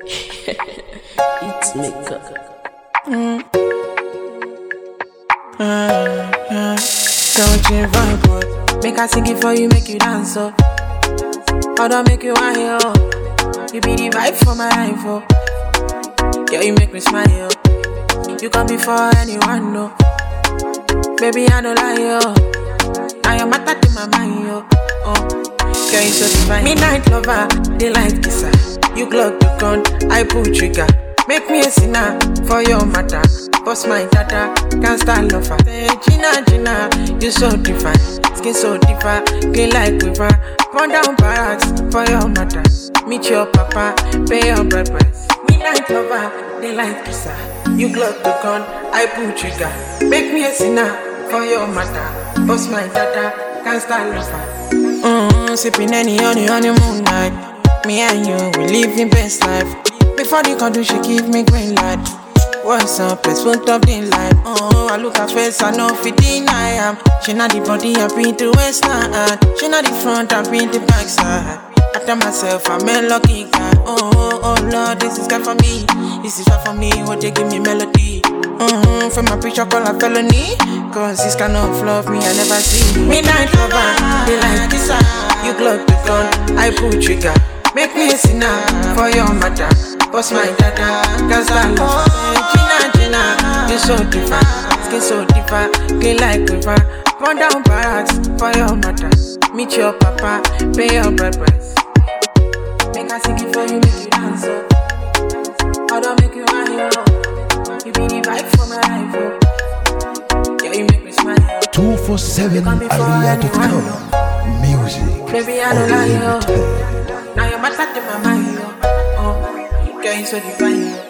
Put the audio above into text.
It's makeup. Don't you vibe, boy? Make I sing it for you, make you dance, oh. I don't make you want yo. You be the vibe for my life, oh. Yeah, you make me smile, yo. You can be for anyone, no. Baby, I don't lie, yo. Now you're matter to my mind, yo. Oh, girl, you so divine. Midnight lover, they like this, You glock the gun, I pull trigger. Make me a sinner for your matter. Boss my dada, can't stand lover. Say, Gina, you so different. Skin so different, clean like river. Run down barracks for your matter. Meet your papa, pay your bread price. Midnight lover, they like pizza. You glock the gun, I pull trigger. Make me a sinner for your matter. Boss my dada, can't stand lover. Sipping any honey on the moonlight. Me and you, we living best life. Before the country, she give me green light. What's up, let's put up the light. I look her face, I know fit deny am. She not the body, I been the waist side. She not the front, I been the back side. I tell myself, I'm a lucky guy. Oh Lord, this is good for me. This is right for me, what they give me melody. From my picture, call a felony. Cause this kind of love me, I never see. Midnight lover, they like this. You glock the gun, I pull trigger. Make me a sinner for your matter. Boss my dada, can't stand love. Gina, you so different. Skin so different, clean like river. Run down barracks for your matter. Meet your papa, pay your bread price. Make I sing it for you, make you dance, oh. I don't make you want yo. You be the vibe for my life, oh. Yeah, you make me smile. 247aria.com Music. Baby, I don't lie, yo. Now you're my touch in my mind, yo. Oh, girl, you so divine, yo.